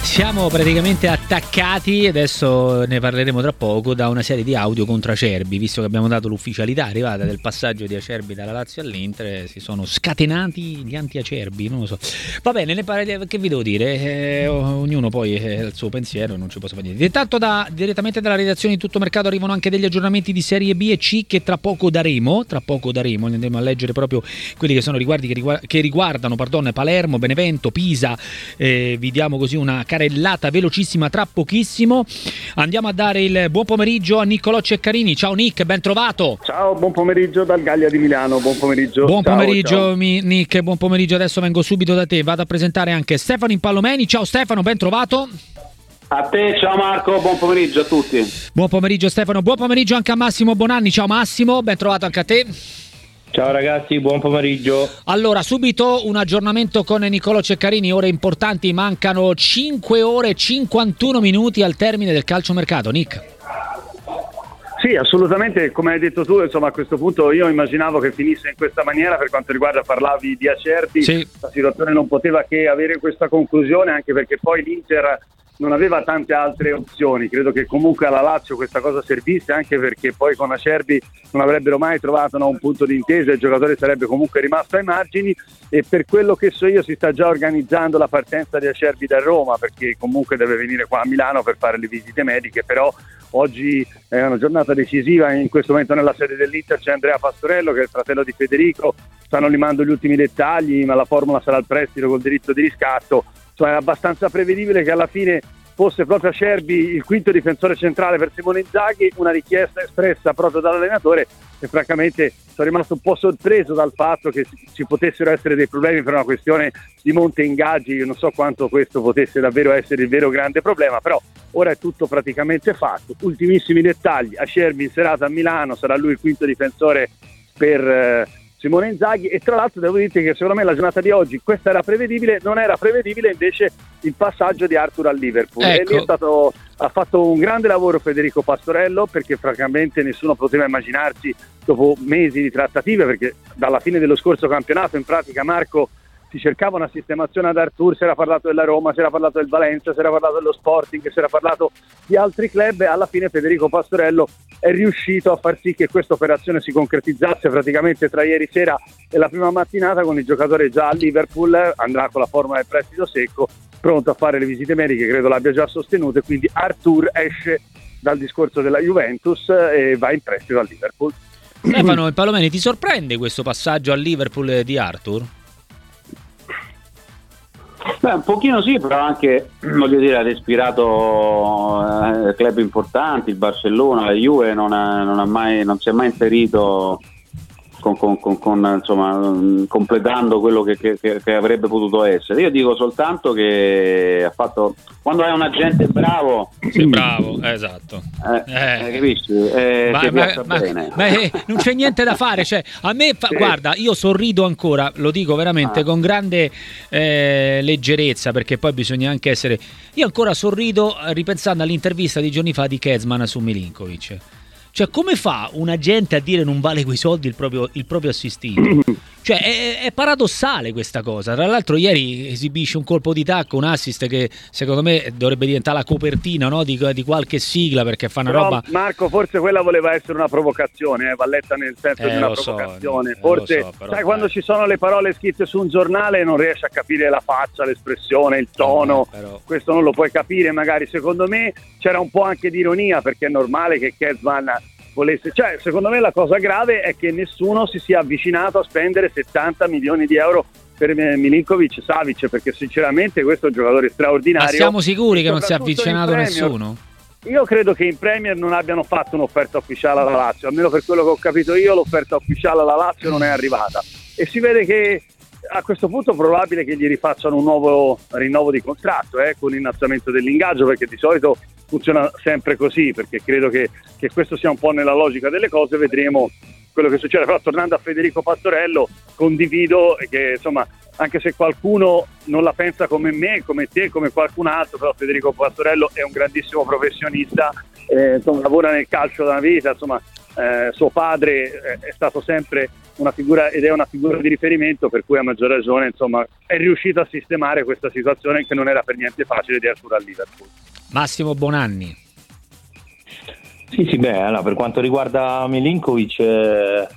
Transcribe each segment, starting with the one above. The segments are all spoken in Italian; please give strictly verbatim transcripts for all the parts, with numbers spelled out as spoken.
Siamo praticamente attaccati, adesso ne parleremo tra poco, da una serie di audio contro Acerbi, visto che abbiamo dato l'ufficialità arrivata del passaggio di Acerbi dalla Lazio all'Inter, si sono scatenati gli anti-Acerbi, non lo so. Va bene, ne parli, che vi devo dire? Eh, ognuno poi ha il suo pensiero, non ci posso fare niente. Intanto da, direttamente dalla redazione di Tutto Mercato arrivano anche degli aggiornamenti di Serie B e C che tra poco daremo, tra poco daremo, andremo a leggere proprio quelli che sono riguardi che, riguard- che riguardano pardon, Palermo, Benevento, Pisa, eh, vi diamo così una carellata velocissima tra pochissimo. Andiamo a dare il buon pomeriggio a Niccolò Ceccarini. Ciao Nick, ben trovato. Ciao, buon pomeriggio dal Gallia di Milano. Buon pomeriggio. Buon ciao, pomeriggio ciao. Mi, Nick, buon pomeriggio. Adesso vengo subito da te. Vado a presentare anche Stefano Impallomeni. Ciao Stefano, ben trovato. A te, ciao Marco, buon pomeriggio a tutti. Buon pomeriggio Stefano, buon pomeriggio anche a Massimo Bonanni. Ciao Massimo, ben trovato anche a te. Ciao ragazzi, buon pomeriggio. Allora, subito un aggiornamento con Niccolò Ceccarini, ore importanti, mancano cinque ore e cinquantuno minuti al termine del calciomercato. Nick. Sì, assolutamente, come hai detto tu, insomma a questo punto io immaginavo che finisse in questa maniera. Per quanto riguarda, parlavi di Acerbi, sì. La situazione non poteva che avere questa conclusione, anche perché poi l'Inter non aveva tante altre opzioni. Credo che comunque alla Lazio questa cosa servisse, anche perché poi con Acerbi non avrebbero mai trovato no, un punto di intesa, il giocatore sarebbe comunque rimasto ai margini, e per quello che so io si sta già organizzando la partenza di Acerbi da Roma, perché comunque deve venire qua a Milano per fare le visite mediche. Però oggi è una giornata decisiva, in questo momento nella sede dell'Inter c'è Andrea Pastorello che è il fratello di Federico, stanno limando gli ultimi dettagli, ma la formula sarà il prestito col diritto di riscatto. Cioè è abbastanza prevedibile che alla fine fosse proprio Acerbi il quinto difensore centrale per Simone Inzaghi, una richiesta espressa proprio dall'allenatore, e francamente sono rimasto un po' sorpreso dal fatto che ci potessero essere dei problemi per una questione di monte ingaggi. Io non so quanto questo potesse davvero essere il vero grande problema, però ora è tutto praticamente fatto. Ultimissimi dettagli: Acerbi in serata a Milano, sarà lui il quinto difensore per eh, Simone Inzaghi. E tra l'altro devo dirti che secondo me la giornata di oggi, questa era prevedibile, non era prevedibile invece il passaggio di Arthur al Liverpool. Ecco. E lì è stato, ha fatto un grande lavoro Federico Pastorello, perché francamente nessuno poteva immaginarsi, dopo mesi di trattative, perché dalla fine dello scorso campionato in pratica, Marco, si cercava una sistemazione ad Arthur, si era parlato della Roma, si era parlato del Valencia, si era parlato dello Sporting, si era parlato di altri club, e alla fine Federico Pastorello è riuscito a far sì che questa operazione si concretizzasse praticamente tra ieri sera e la prima mattinata, con il giocatore già a Liverpool. Andrà con la formula del prestito secco, pronto a fare le visite mediche, credo l'abbia già sostenuto, e quindi Arthur esce dal discorso della Juventus e va in prestito al Liverpool. Stefano Impallomeni, ti sorprende questo passaggio al Liverpool di Arthur? Beh, un pochino sì, però anche, voglio dire, ha ispirato eh, club importanti, il Barcellona, la Juve, non, ha, non, ha mai, non si è mai inserito con, con, con, con, insomma, completando quello che, che, che avrebbe potuto essere. Io dico soltanto che ha fatto, quando hai un agente bravo, sì, bravo, esatto, eh, eh. Eh, capisci? Eh, ma, ti ma, piace ma, bene. ma eh, non c'è niente da fare, cioè, a me fa, sì. Guarda, io sorrido ancora, lo dico veramente ah. con grande eh, leggerezza, perché poi bisogna anche essere, io ancora sorrido ripensando all'intervista di giorni fa di Kezman su Milinkovic. Cioè, come fa un agente a dire non vale quei soldi il proprio, il proprio assistito? Cioè, è, è paradossale questa cosa. Tra l'altro ieri esibisce un colpo di tacco, un assist che secondo me dovrebbe diventare la copertina, no? di, di qualche sigla, perché fa una Però, roba... Marco, forse quella voleva essere una provocazione, eh? Va letta nel senso eh, di una lo provocazione. So, forse, so, però, sai, eh. quando ci sono le parole scritte su un giornale non riesci a capire la faccia, l'espressione, il tono, eh, però... questo non lo puoi capire magari. Secondo me c'era un po' anche di ironia, perché è normale che Kezman volesse, cioè secondo me la cosa grave è che nessuno si sia avvicinato a spendere settanta milioni di euro per Milinkovic Savic, perché sinceramente questo è un giocatore straordinario. Ma siamo sicuri che non si è avvicinato nessuno? Io credo che in Premier non abbiano fatto un'offerta ufficiale alla Lazio, almeno per quello che ho capito io l'offerta ufficiale alla Lazio non è arrivata, e si vede che a questo punto è probabile che gli rifacciano un nuovo rinnovo di contratto eh, con l'innalzamento dell'ingaggio, perché di solito funziona sempre così, perché credo che, che questo sia un po' nella logica delle cose. Vedremo quello che succede. Però tornando a Federico Pastorello, condivido che insomma, anche se qualcuno non la pensa come me, come te, come qualcun altro, però Federico Pastorello è un grandissimo professionista, eh, insomma, lavora nel calcio da una vita, insomma, eh, suo padre è stato sempre una figura ed è una figura di riferimento, per cui a maggior ragione insomma è riuscito a sistemare questa situazione che non era per niente facile di Arthur al Liverpool. Massimo Bonanni. Sì, sì, beh, allora, per quanto riguarda Milinkovic, eh,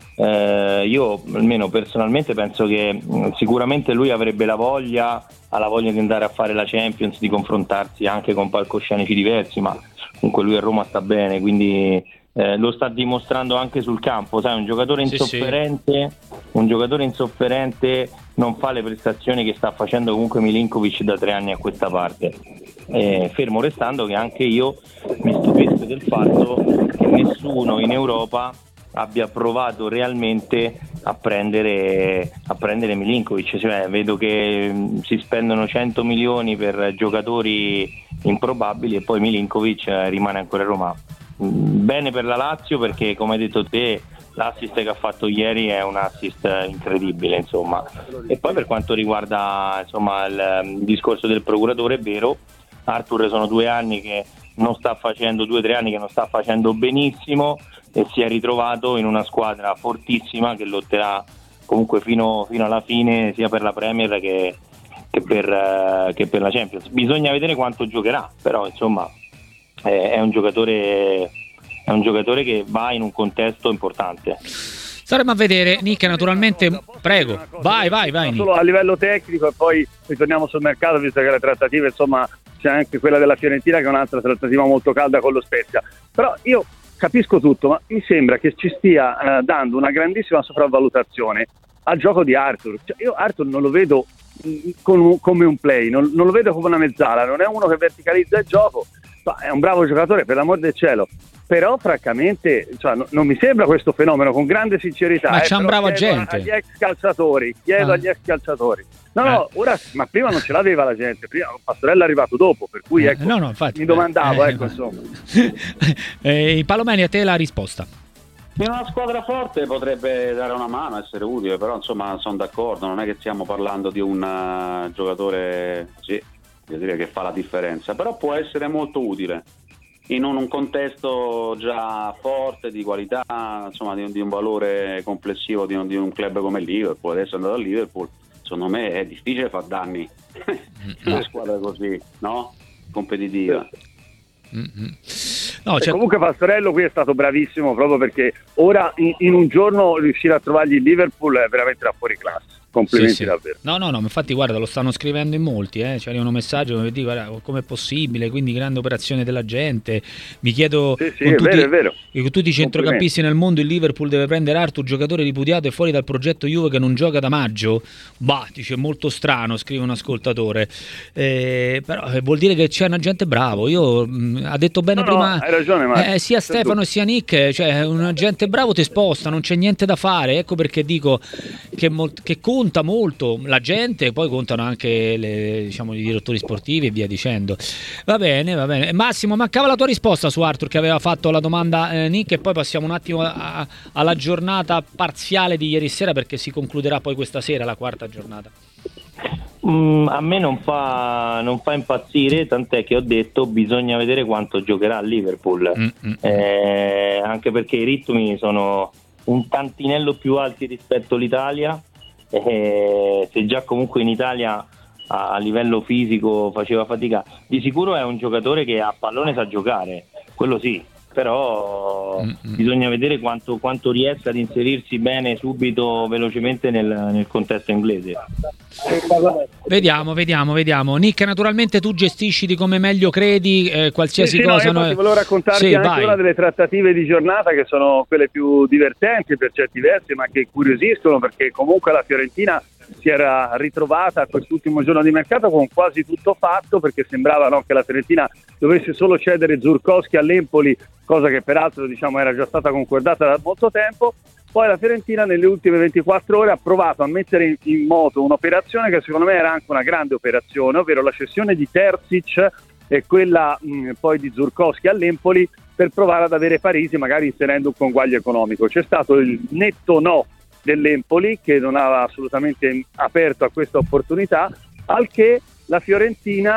eh, io almeno personalmente penso che mh, sicuramente lui avrebbe la voglia, ha la voglia di andare a fare la Champions, di confrontarsi anche con palcoscenici diversi, ma comunque lui a Roma sta bene, quindi eh, lo sta dimostrando anche sul campo, sai, un giocatore insofferente, sì, sì. un giocatore insofferente non fa le prestazioni che sta facendo comunque Milinkovic da tre anni a questa parte. Eh, fermo restando che anche io mi stupisco del fatto che nessuno in Europa abbia provato realmente a prendere a prendere Milinkovic, cioè vedo che mh, si spendono cento milioni per giocatori improbabili e poi Milinkovic eh, rimane ancora a Roma. Mh, bene per la Lazio, perché come hai detto te l'assist che ha fatto ieri è un assist incredibile, insomma. E poi per quanto riguarda insomma il, il discorso del procuratore, è vero, Arthur sono due anni che non sta facendo, due o tre anni che non sta facendo benissimo e si è ritrovato in una squadra fortissima che lotterà comunque fino, fino alla fine sia per la Premier che, che, per, uh, che per la Champions. Bisogna vedere quanto giocherà, però insomma è, è un giocatore è un giocatore che va in un contesto importante. Staremo a vedere. Nick, naturalmente, prego, vai, vai, vai. Nick. Solo a livello tecnico e poi ritorniamo sul mercato, visto che le trattative, insomma, c'è anche quella della Fiorentina che è un'altra trattativa molto calda con lo Spezia. Però io capisco tutto, ma mi sembra che ci stia eh, dando una grandissima sopravvalutazione al gioco di Arthur. Cioè, io Arthur non lo vedo mh, con, come un play, non, non lo vedo come una mezzala, non è uno che verticalizza il gioco, è un bravo giocatore, per l'amor del cielo. Però francamente cioè, no, non mi sembra questo fenomeno, con grande sincerità. Ma eh, c'è un bravo agente. Agli ex calciatori, chiedo ah. agli ex calciatori. No, no, eh. ora, ma prima non ce l'aveva la gente, prima Pastorella è arrivato dopo, per cui ecco, eh, no, no, infatti, mi domandavo, eh, ecco, eh, insomma. eh, Palomeni, a te la risposta. In una squadra forte potrebbe dare una mano, essere utile, però insomma sono d'accordo, non è che stiamo parlando di un uh, giocatore, sì, devo dire che fa la differenza, però può essere molto utile in un, un contesto già forte, di qualità, insomma di, di un valore complessivo di un, di un club come il Liverpool. Adesso è andato al Liverpool, secondo me è difficile far danni in una squadra così, no? Competitiva. Mm-hmm. No, cioè... Comunque Pastorello qui è stato bravissimo, proprio perché ora in, in un giorno riuscire a trovargli il Liverpool è veramente da fuori classe. Complimenti, sì, sì. davvero. No, no, no, infatti guarda, lo stanno scrivendo in molti, eh. Ci arrivano messaggi dove dico guarda, com'è possibile, quindi grande operazione della gente. Mi chiedo, sì, sì, con è tutti, vero, è vero. con tutti i centrocampisti nel mondo, il Liverpool deve prendere Arthur, giocatore ripudiato e fuori dal progetto Juve che non gioca da maggio? Bah, dice, molto strano, scrive un ascoltatore. Eh, però eh, vuol dire che c'è un agente bravo. Io mh, ha detto bene no, prima, no, hai ragione, Marco. Eh, sia Stefano e sia Nick, cioè un agente bravo ti sposta, non c'è niente da fare. Ecco perché dico che, molt- che conta molto la gente, poi contano anche le, diciamo, i direttori sportivi e via dicendo. Va bene, va bene. Massimo, mancava la tua risposta su Arthur che aveva fatto la domanda eh, Nick, e poi passiamo un attimo a, a, alla giornata parziale di ieri sera, perché si concluderà poi questa sera la quarta giornata. Mm, a me non fa, non fa impazzire, tant'è che ho detto bisogna vedere quanto giocherà a Liverpool, mm-hmm. eh, anche perché i ritmi sono un tantinello più alti rispetto all'Italia. Eh, se già comunque in Italia a, a livello fisico faceva fatica, di sicuro è un giocatore che a pallone sa giocare, quello sì, però mm-hmm. bisogna vedere quanto, quanto riesca ad inserirsi bene subito, velocemente nel, nel contesto inglese. Vediamo, vediamo, vediamo. Nick, naturalmente tu gestisci di come meglio credi, eh, qualsiasi sì, sì, cosa. No, noi... volevo raccontarti sì, anche vai. una delle trattative di giornata che sono quelle più divertenti per certi versi, ma che incuriosiscono, perché comunque la Fiorentina si era ritrovata a quest'ultimo giorno di mercato con quasi tutto fatto, perché sembrava, no, che la Fiorentina dovesse solo cedere Żurkowski all'Empoli, cosa che peraltro diciamo era già stata concordata da molto tempo. Poi la Fiorentina nelle ultime ventiquattro ore ha provato a mettere in, in moto un'operazione che secondo me era anche una grande operazione, ovvero la cessione di Terzic e quella mh, poi di Żurkowski all'Empoli, per provare ad avere Parisi, magari inserendo un conguaglio economico. C'è stato il netto no dell'Empoli, che non aveva assolutamente aperto a questa opportunità, al che la Fiorentina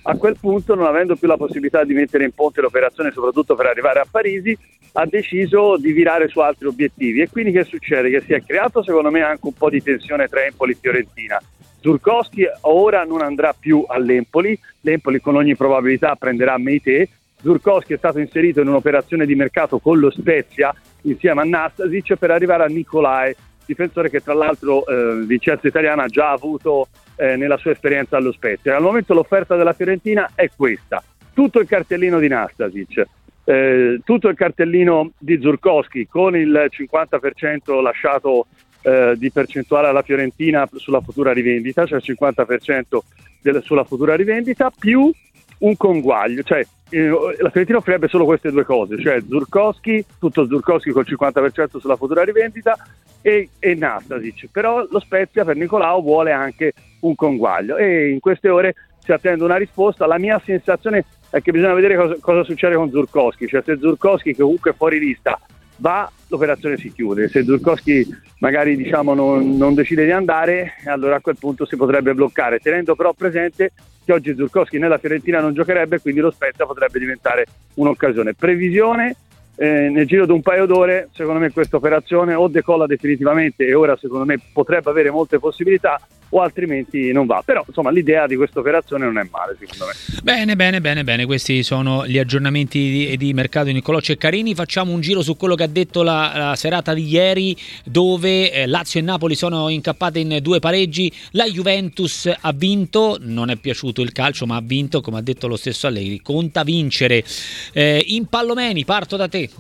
A quel punto, non avendo più la possibilità di mettere in ponte l'operazione, soprattutto per arrivare a Parisi, ha deciso di virare su altri obiettivi. E quindi che succede? Che si è creato secondo me anche un po' di tensione tra Empoli e Fiorentina. Zurkowski ora non andrà più all'Empoli, l'Empoli con ogni probabilità prenderà Meite. Zurkowski è stato inserito in un'operazione di mercato con lo Spezia insieme a Nastasic per arrivare a Nicolai, difensore che tra l'altro eh, Vincenzo Italiano ha già avuto eh, nella sua esperienza allo Spezia. Al momento l'offerta della Fiorentina è questa: tutto il cartellino di Nastasic, eh, tutto il cartellino di Zurkowski con il cinquanta per cento lasciato eh, di percentuale alla Fiorentina sulla futura rivendita, cioè il cinquanta per cento del, sulla futura rivendita, più un conguaglio, cioè eh, la Fiorentina offrirebbe solo queste due cose, cioè Zurkowski, tutto Zurkowski col cinquanta per cento sulla futura rivendita e, e Nastasic, però lo Spezia per Nicolao vuole anche un conguaglio e in queste ore si attende una risposta. La mia sensazione è che bisogna vedere cosa, cosa succede con Zurkowski, cioè se Zurkowski, che comunque è fuori lista, va, l'operazione si chiude. Se Zurkowski magari diciamo non, non decide di andare, allora a quel punto si potrebbe bloccare, tenendo però presente che oggi Zurkowski nella Fiorentina non giocherebbe, quindi lo Spezia potrebbe diventare un'occasione. Previsione, eh, nel giro di un paio d'ore secondo me questa operazione o decolla definitivamente, e ora secondo me potrebbe avere molte possibilità, o altrimenti non va. Però insomma l'idea di questa operazione non è male secondo me. Bene, bene, bene, bene. Questi sono gli aggiornamenti di, di mercato di Niccolò Ceccarini. Facciamo un giro su quello che ha detto la, la serata di ieri, dove eh, Lazio e Napoli sono incappate in due pareggi. La Juventus ha vinto, non è piaciuto il calcio ma ha vinto, come ha detto lo stesso Allegri, conta vincere. eh, Impallomeni, parto da te.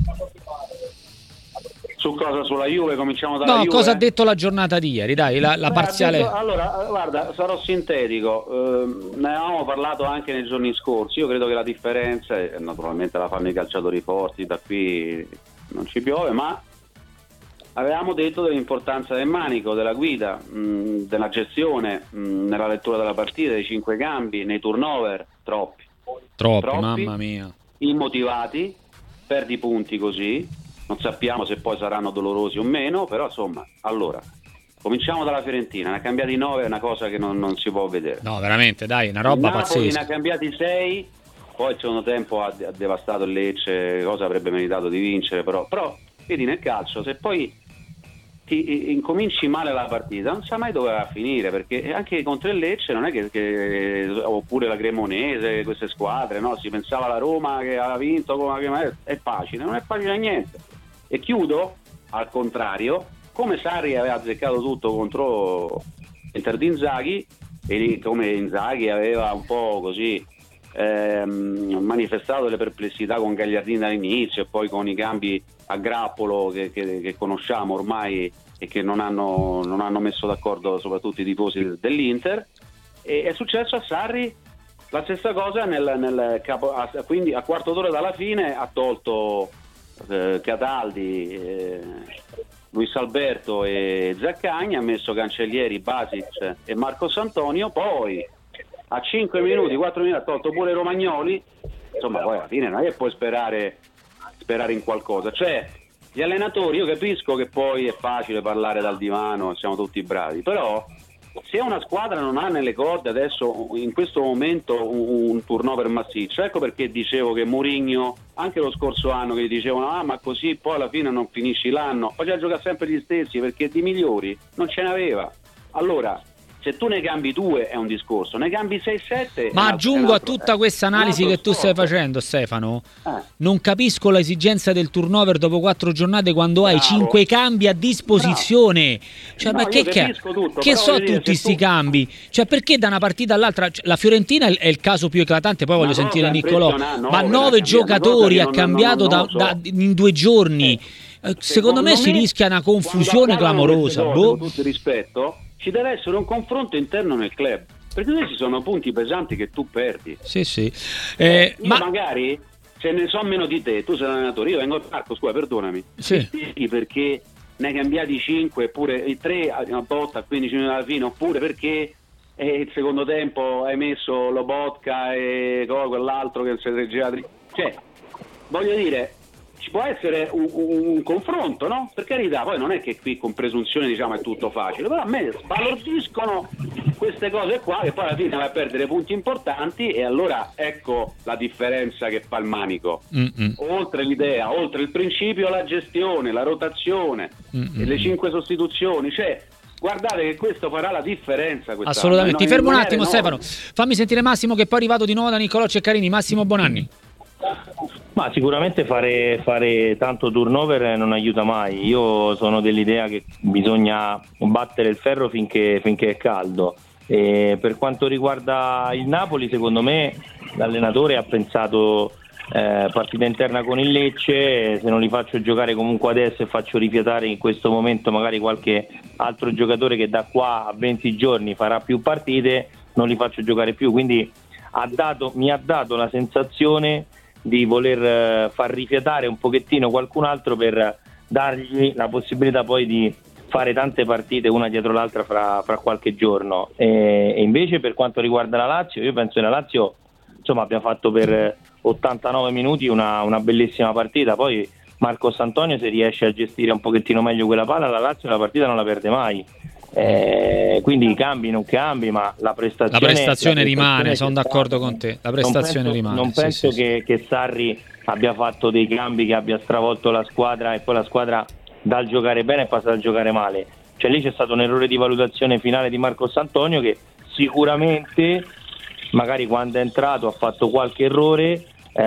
Su cosa? Sulla Juve? Cominciamo dalla No, Juve? cosa ha detto la giornata di ieri? Dai, la, la Beh, parziale. detto, allora, guarda, sarò sintetico. Eh, ne avevamo parlato anche nei giorni scorsi. Io credo che la differenza, e naturalmente la fanno i calciatori forti, da qui non ci piove, ma avevamo detto dell'importanza del manico, della guida, mh, della gestione, mh, nella lettura della partita, dei cinque cambi, nei turnover, troppi. Troppi, troppi mamma mia. Immotivati, perdi punti così. Non sappiamo se poi saranno dolorosi o meno, però insomma, allora, cominciamo dalla Fiorentina, ne ha cambiati nove, è una cosa che non, non si può vedere. No, veramente, dai, una roba Napoli pazzesca. ne ha cambiati sei, poi il secondo tempo ha, ha devastato il Lecce, cosa avrebbe meritato di vincere, però, però vedi nel calcio, se poi ti incominci male la partita, non sa mai dove va a finire, perché anche contro il Lecce non è che, che oppure la Cremonese, queste squadre, no? Si pensava alla Roma che aveva vinto, come è facile, non è facile niente. E chiudo, al contrario, come Sarri aveva azzeccato tutto contro Inter di Inzaghi, e come Inzaghi aveva un po' così ehm, manifestato le perplessità con Gagliardini dall'inizio e poi con i cambi a grappolo che, che, che conosciamo ormai e che non hanno, non hanno messo d'accordo soprattutto i tifosi dell'Inter, e è successo a Sarri la stessa cosa nel, nel capo, quindi a quarto d'ora dalla fine ha tolto eh, Cataldi, eh, Luis Alberto e Zaccagni, ha messo Cancellieri, Basic e Marcos Antonio, poi a cinque minuti, quattro minuti ha tolto pure Romagnoli. Insomma, poi alla fine non è che puoi sperare sperare in qualcosa, cioè gli allenatori, io capisco che poi è facile parlare dal divano, siamo tutti bravi, però se una squadra non ha nelle corde adesso in questo momento un, un turnover massiccio, ecco perché dicevo che Mourinho anche lo scorso anno che gli dicevano ah ma così poi alla fine non finisci l'anno, faceva giocare sempre gli stessi perché di migliori non ce n'aveva. Allora se tu ne cambi due è un discorso, ne cambi sei sette. Ma aggiungo a tutta questa analisi che tu stai facendo, Stefano, eh. non capisco l'esigenza del turnover dopo quattro giornate quando Bravo. hai cinque cambi a disposizione. Bravo. Cioè, no, ma che, che, tutto, che so tutti questi tu... cambi? Cioè, perché da una partita all'altra? La Fiorentina è il caso più eclatante, poi ma voglio sentire Niccolò. Ma nove giocatori ha cambiato da, so. da, in due giorni. Eh, secondo, secondo me, me si rischia una confusione clamorosa. Cose, boh. Con tutto il rispetto, ci deve essere un confronto interno nel club, perché questi sono punti pesanti che tu perdi. Sì, sì. Eh, eh, io ma magari se ne so meno di te, tu sei l'allenatore, io vengo al parco, scusa, perdonami. Sì. Perché ne hai cambiati cinque, oppure i tre a botta a quindici minuti alla fine, oppure perché eh, il secondo tempo hai messo Lobotka e oh, quell'altro che si è reggeva. Cioè, voglio dire, ci può essere un, un, un confronto, no? Per carità, poi non è che qui con presunzione diciamo è tutto facile, però a me sbalordiscono queste cose qua, che poi alla fine va a perdere punti importanti, e allora ecco la differenza che fa il Manico. Mm-mm. Oltre l'idea, oltre il principio, la gestione, la rotazione, e le cinque sostituzioni, cioè guardate che questo farà la differenza. Assolutamente. Ti fermo un attimo, Stefano, fammi sentire Massimo, che poi è arrivato di nuovo da Niccolò Ceccarini. Massimo Bonanni. Ma sicuramente fare, fare tanto turnover non aiuta mai. Io sono dell'idea che bisogna battere il ferro finché, finché è caldo. E per quanto riguarda il Napoli, secondo me l'allenatore ha pensato eh, partita interna con il Lecce, se non li faccio giocare comunque adesso e faccio rifiatare in questo momento magari qualche altro giocatore che da qua a venti giorni farà più partite, non li faccio giocare più. Quindi ha dato, mi ha dato la sensazione di voler far rifiatare un pochettino qualcun altro per dargli la possibilità poi di fare tante partite una dietro l'altra fra, fra qualche giorno. E, e invece per quanto riguarda la Lazio, io penso che la Lazio insomma abbia fatto per ottantanove minuti una, una bellissima partita. Poi Marcos Antonio, se riesce a gestire un pochettino meglio quella palla, la Lazio la partita non la perde mai. Eh, quindi i cambi non cambi, ma la prestazione, la prestazione la rimane, sono d'accordo con te, la prestazione non penso, rimane. Non sì, penso sì, che, che Sarri abbia fatto dei cambi che abbia stravolto la squadra e poi la squadra dal giocare bene è passata a giocare male. Cioè lì c'è stato un errore di valutazione finale di Marcos Antonio, che sicuramente magari quando è entrato ha fatto qualche errore,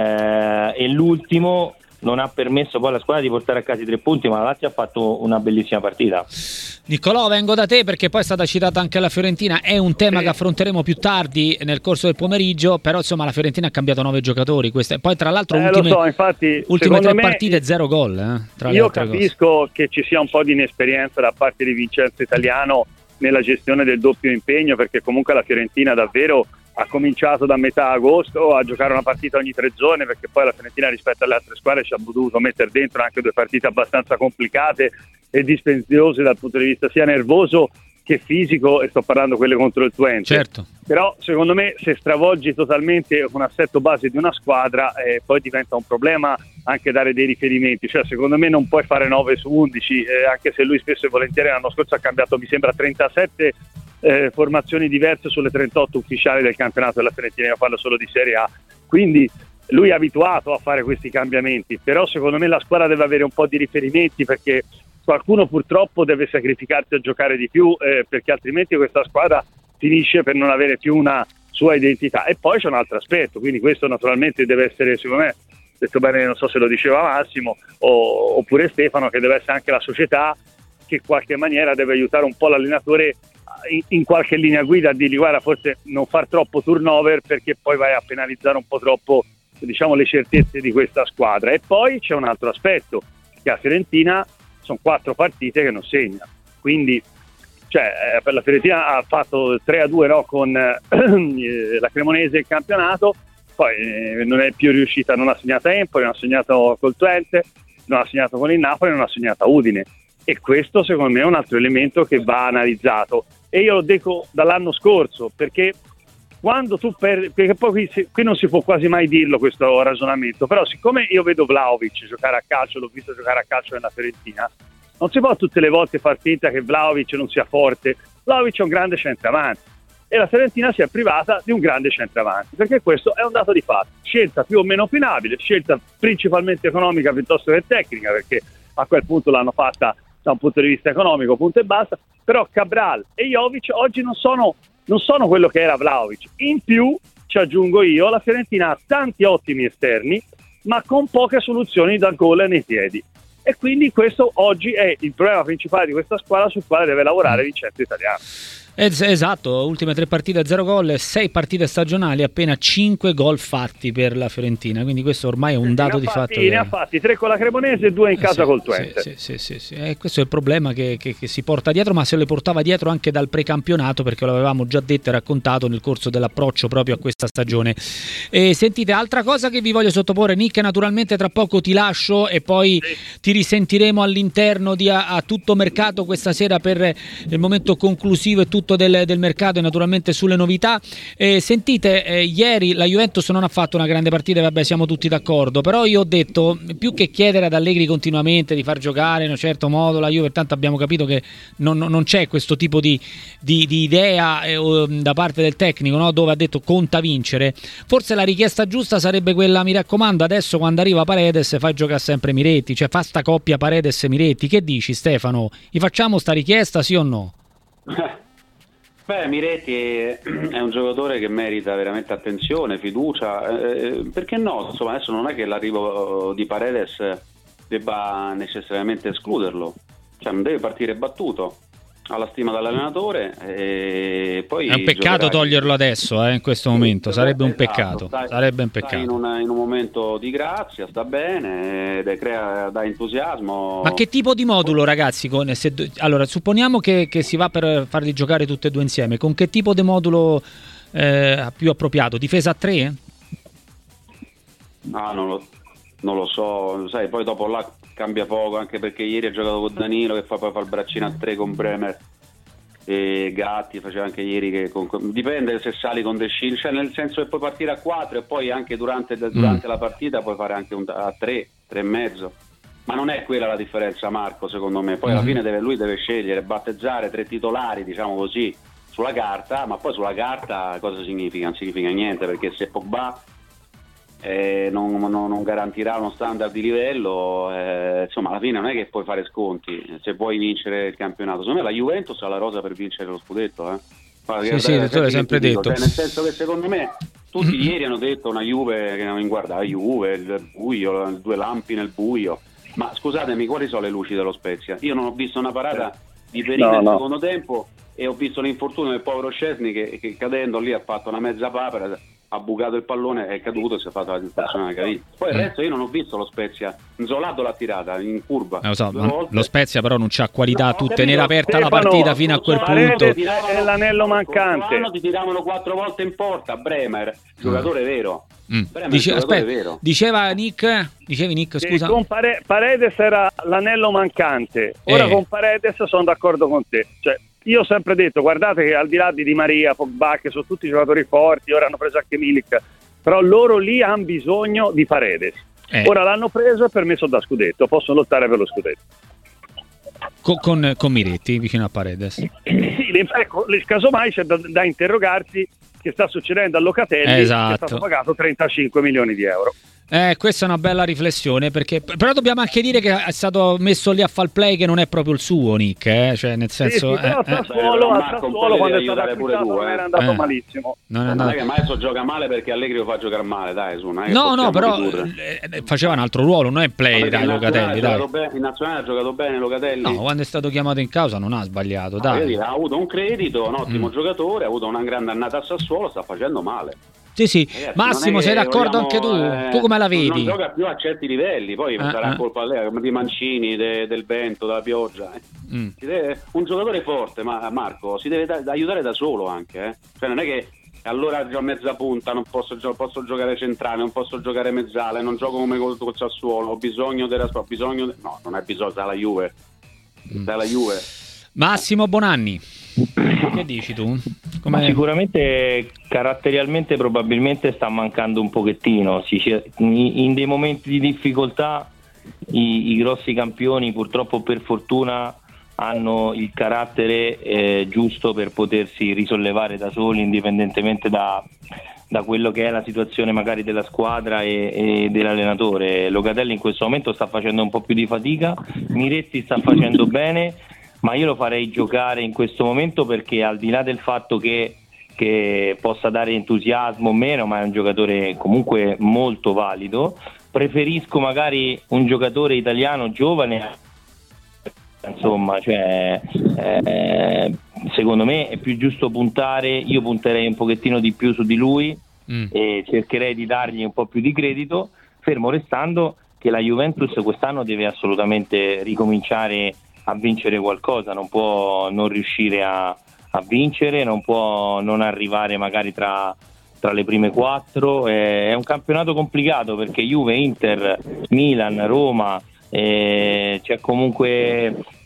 eh, e l'ultimo non ha permesso poi alla squadra di portare a casa i tre punti, ma la Lazio ha fatto una bellissima partita. Niccolò, vengo da te perché poi è stata citata anche la Fiorentina, è un tema che affronteremo più tardi nel corso del pomeriggio, però insomma la Fiorentina ha cambiato nove giocatori, queste, poi tra l'altro eh, ultime, lo so, infatti, ultime tre me, partite zero gol. Eh, tra io capisco cose. Che ci sia un po' di inesperienza da parte di Vincenzo Italiano nella gestione del doppio impegno, perché comunque la Fiorentina davvero ha cominciato da metà agosto a giocare una partita ogni tre giorni, perché poi la Fiorentina rispetto alle altre squadre ci ha dovuto mettere dentro anche due partite abbastanza complicate e dispendiose dal punto di vista sia nervoso che fisico, e sto parlando quelle contro il Twente. Certo. Però secondo me se stravolgi totalmente un assetto base di una squadra, eh, poi diventa un problema anche dare dei riferimenti. Cioè secondo me non puoi fare nove su undici, eh, anche se lui spesso e volentieri l'anno scorso ha cambiato mi sembra trentasette Eh, formazioni diverse sulle trentotto ufficiali del campionato della Fiorentina. Io parlo solo di Serie A, quindi lui è abituato a fare questi cambiamenti, però secondo me la squadra deve avere un po' di riferimenti, perché qualcuno purtroppo deve sacrificarsi a giocare di più, eh, perché altrimenti questa squadra finisce per non avere più una sua identità. E poi c'è un altro aspetto, quindi questo naturalmente deve essere, secondo me, detto bene, non so se lo diceva Massimo o, oppure Stefano, che deve essere anche la società che in qualche maniera deve aiutare un po' l'allenatore in, in qualche linea guida, a dirgli guarda, forse non far troppo turnover, perché poi vai a penalizzare un po' troppo, diciamo, le certezze di questa squadra. E poi c'è un altro aspetto, che a Fiorentina sono quattro partite che non segna, quindi cioè, eh, per la Fiorentina ha fatto tre a due, no, con eh, la Cremonese il campionato, poi eh, non è più riuscita, non ha segnato a Empoli, non ha segnato col Twente, non ha segnato con il Napoli, non ha segnato a Udine. E questo secondo me è un altro elemento che va analizzato, e io lo dico dall'anno scorso, perché quando tu perdi, perché poi qui, qui non si può quasi mai dirlo questo ragionamento, però siccome io vedo Vlahovic giocare a calcio, l'ho visto giocare a calcio nella Fiorentina, non si può tutte le volte far finta che Vlahovic non sia forte. Vlahovic è un grande centravanti e la Fiorentina si è privata di un grande centravanti, perché questo è un dato di fatto, scelta più o meno opinabile, scelta principalmente economica piuttosto che tecnica, perché a quel punto l'hanno fatta da un punto di vista economico, punto e basta. Però Cabral e Jovic oggi non sono, non sono quello che era Vlahovic. In più, ci aggiungo io, la Fiorentina ha tanti ottimi esterni, ma con poche soluzioni da gol nei piedi. E quindi questo oggi è il problema principale di questa squadra, sul quale deve lavorare Vincenzo Italiano. Esatto, ultime tre partite zero gol, sei partite stagionali, appena cinque gol fatti per la Fiorentina, quindi questo ormai è un sì, dato di fatti, fatto. Ne che... ha fatti tre con la Cremonese e due in casa eh sì, col Twente. Sì, sì, sì, sì. Eh, questo è il problema che, che, che si porta dietro, ma se lo portava dietro anche dal precampionato, perché l'avevamo già detto e raccontato nel corso dell'approccio proprio a questa stagione. E sentite, altra cosa che vi voglio sottoporre, Nick, naturalmente tra poco ti lascio e poi sì. ti risentiremo all'interno di a, a tutto mercato questa sera per il momento conclusivo e tutto soprattutto del, del mercato e naturalmente sulle novità. Eh, sentite, eh, ieri la Juventus non ha fatto una grande partita, vabbè, siamo tutti d'accordo, però io ho detto, più che chiedere ad Allegri continuamente di far giocare in un certo modo la Juve, tanto abbiamo capito che non, non c'è questo tipo di, di, di idea eh, da parte del tecnico, no? Dove ha detto conta vincere. Forse la richiesta giusta sarebbe quella, mi raccomando, adesso quando arriva Paredes fai giocare sempre Miretti, cioè fa sta coppia Paredes-Miretti. Che dici, Stefano? Gli facciamo sta richiesta, sì o no? Beh, Miretti è, è un giocatore che merita veramente attenzione, fiducia, eh, perché no? Insomma, adesso non è che l'arrivo di Paredes debba necessariamente escluderlo, cioè non deve partire battuto, ha la stima dall'allenatore e poi è un peccato giocherà... toglierlo adesso, eh, in questo momento, sì, sarebbe un esatto, peccato, stai, sarebbe un peccato. Stai in, una, in un momento di grazia, sta bene, ed crea, dà entusiasmo. Ma che tipo di modulo, ragazzi? Con, se, allora, supponiamo che, che si va per farli giocare tutti e due insieme, con che tipo di modulo eh, più appropriato? Difesa a tre? Ah, non lo, non lo so, sai, poi dopo là cambia poco, anche perché ieri ha giocato con Danilo che fa poi fa il braccino a tre con Bremer e Gatti, faceva anche ieri che con, dipende se sali con De Sciglio, cioè nel senso che puoi partire a quattro e poi anche durante, durante mm. la partita puoi fare anche un, a tre, tre e mezzo, ma non è quella la differenza, Marco, secondo me. Poi mm. alla fine deve, lui deve scegliere, battezzare tre titolari, diciamo così, sulla carta, ma poi sulla carta cosa significa? Non significa niente, perché se Pogba Eh, non, non, non garantirà uno standard di livello, eh, insomma alla fine non è che puoi fare sconti se puoi vincere il campionato. Secondo me la Juventus ha la rosa per vincere lo scudetto, eh. Sì, sì, tu l'hai sempre detto, cioè, nel senso che secondo me tutti ieri hanno detto una Juve che non guarda, la Juve, il buio, due lampi nel buio, ma scusatemi, quali sono le luci dello Spezia? Io non ho visto una parata di Perina no, nel no. secondo tempo e ho visto l'infortunio del povero Szczesny che, che cadendo lì ha fatto una mezza papera, ha bucato il pallone, è caduto e si è fatto la distorsione della caviglia. Poi il resto io non ho visto lo Spezia, Nzolato l'ha tirata in curva. Eh, lo, so, non, lo Spezia però non c'ha qualità, no, tu tenere aperta Stefano, la partita fino a quel punto. È l'anello mancante. L'anno ti tiravano quattro volte in porta, Bremer, giocatore mm. vero. Mm. Dice, aspetta, vero. Diceva Nick, dicevi Nick, scusa. Con Pare- Paredes era l'anello mancante. Ora eh. con Paredes sono d'accordo con te. Cioè, io ho sempre detto, guardate che al di là di Di Maria, Pogba, che sono tutti giocatori forti, ora hanno preso anche Milik, però loro lì hanno bisogno di Paredes. Eh. Ora l'hanno preso e per me sono da scudetto, possono lottare per lo scudetto. Con, con, con Miretti vicino a Paredes. Sì, ecco, casomai c'è da, da interrogarsi che sta succedendo a Locatelli, esatto. che è stato pagato trentacinque milioni di euro. Eh, questa è una bella riflessione, perché però dobbiamo anche dire che è stato messo lì a far play che non è proprio il suo, Nick, eh? Cioè nel senso sì, sì, però eh, a Sassuolo, eh, a Sassuolo quando è stato acquistato non era andato eh. malissimo. Non è andato... andato... che adesso gioca male perché Allegri lo fa giocare male, dai, su, non è che no no però eh, faceva un altro ruolo, non è play, no, dai, Locatelli, dai. Bene, in nazionale ha giocato bene Locatelli. No, quando è stato chiamato in causa non ha sbagliato, no, dai. Ha avuto un credito, un ottimo mm. giocatore, ha avuto una grande annata a Sassuolo, sta facendo male. Sì, sì. Ragazzi, Massimo, sei d'accordo vogliamo, anche tu? Eh, tu come la vedi? Non gioca più a certi livelli, poi ah, sarà ah. colpa di Mancini, de, del vento, della pioggia. Mm. Si deve, un giocatore forte, ma Marco, si deve da, aiutare da solo anche. Eh? Cioè non è che allora gioco a mezza punta, non posso, posso giocare centrale, non posso giocare mezzale, non gioco come col, col Sassuolo, ho bisogno della ho bisogno de... no, non hai bisogno dalla Juve. Mm. Dalla Juve. Massimo Bonanni. Che dici tu? Ma sicuramente caratterialmente probabilmente sta mancando un pochettino. In dei momenti di difficoltà i, i grossi campioni purtroppo per fortuna hanno il carattere eh, giusto per potersi risollevare da soli indipendentemente da, da quello che è la situazione magari della squadra e, e dell'allenatore. Locatelli in questo momento sta facendo un po' più di fatica, Miretti sta facendo bene, ma io lo farei giocare in questo momento perché al di là del fatto che, che possa dare entusiasmo o meno, ma è un giocatore comunque molto valido, preferisco magari un giocatore italiano giovane, insomma, cioè eh, secondo me è più giusto puntare, io punterei un pochettino di più su di lui mm. e cercherei di dargli un po' più di credito, fermo restando che la Juventus quest'anno deve assolutamente ricominciare a vincere qualcosa, non può non riuscire a, a vincere, non può non arrivare magari tra, tra le prime quattro. È un campionato complicato perché Juve, Inter, Milan, Roma, eh, c'è comunque c'è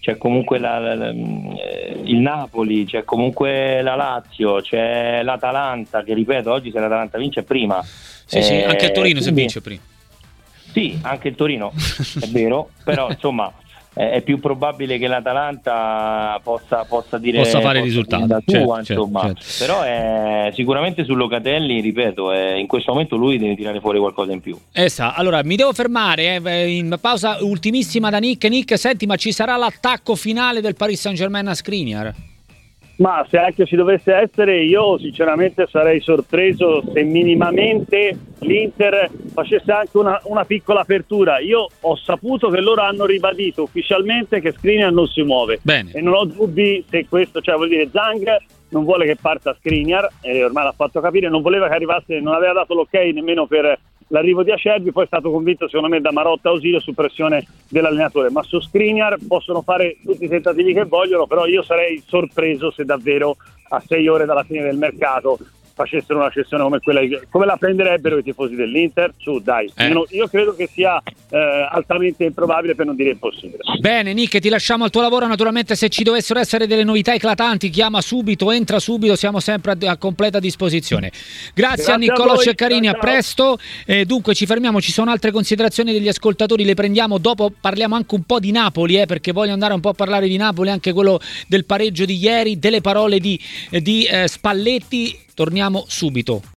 c'è comunque la, la, la, il Napoli, c'è comunque la Lazio, c'è l'Atalanta, che ripeto, oggi se l'Atalanta vince è prima. Sì, sì, anche il Torino quindi, se vince prima. Sì, anche il Torino, è vero, però insomma è più probabile che l'Atalanta possa, possa dire possa fare il risultato, la sua, certo, insomma. certo. Però è, sicuramente su Locatelli, ripeto, è, in questo momento lui deve tirare fuori qualcosa in più. Esatto. Allora mi devo fermare eh, in pausa ultimissima da Nick. Nick, senti, ma ci sarà l'attacco finale del Paris Saint-Germain a Skriniar? Ma se anche ci dovesse essere, io sinceramente sarei sorpreso se minimamente l'Inter facesse anche una, una piccola apertura. Io ho saputo che loro hanno ribadito ufficialmente che Skriniar non si muove. Bene. E non ho dubbi se questo, cioè vuol dire Zhang non vuole che parta Skriniar, e ormai l'ha fatto capire, non voleva che arrivasse, non aveva dato l'ok nemmeno per l'arrivo di Acerbi, poi è stato convinto secondo me da Marotta Ausilio su pressione dell'allenatore, ma su Skriniar possono fare tutti i tentativi che vogliono, però io sarei sorpreso se davvero a sei ore dalla fine del mercato facessero una cessione come quella, come la prenderebbero i tifosi dell'Inter. Su dai, eh. io, io credo che sia eh, altamente improbabile, per non dire impossibile. Bene Nick, ti lasciamo al tuo lavoro, naturalmente se ci dovessero essere delle novità eclatanti chiama subito, entra subito, siamo sempre a, a completa disposizione. Grazie, Grazie a Niccolò a Ceccarini, ciao, ciao. A presto. Eh, dunque ci fermiamo, ci sono altre considerazioni degli ascoltatori, le prendiamo dopo, parliamo anche un po' di Napoli, eh, perché voglio andare un po' a parlare di Napoli, anche quello del pareggio di ieri, delle parole di, di eh, Spalletti. Torniamo subito.